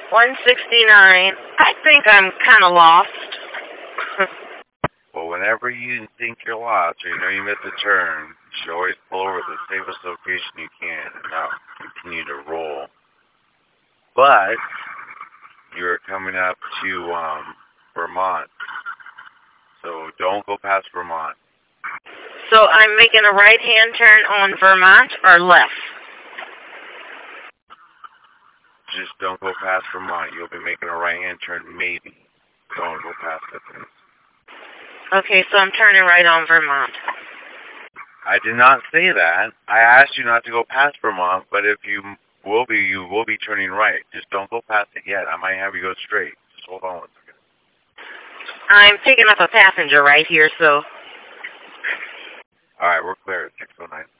169. I think I'm kind of lost. Well, whenever you think you're lost or you know you missed a turn, you should always pull over to the safest location you can and not continue to roll. But you're coming up to Vermont, so don't go past Vermont. So I'm making a right-hand turn on Vermont or left? Just don't go past Vermont. You'll be making a right-hand turn, maybe. Don't go past it. Okay, so I'm turning right on Vermont. I did not say that. I asked you not to go past Vermont, but if you will be turning right. Just don't go past it yet. I might have you go straight. Just hold on 1 second. I'm picking up a passenger right here, so... All right, we're clear at 609.